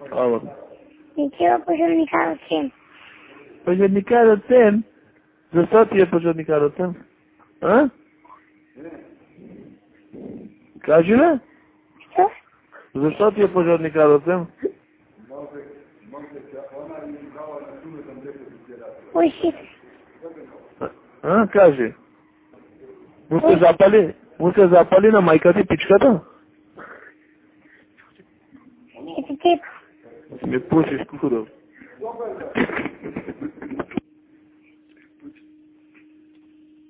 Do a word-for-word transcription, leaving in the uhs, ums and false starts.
Alo. De ce o požarníka otem? Požarníka otem? Za ti je požarníka otem? A? Kaži le? Što? Zašto ti je požarníka otem? Uši. A, kaži. Mu se zapali? Mu se zapali na majka ti pičkata? Ce te tip? Mi pušiš kukurov.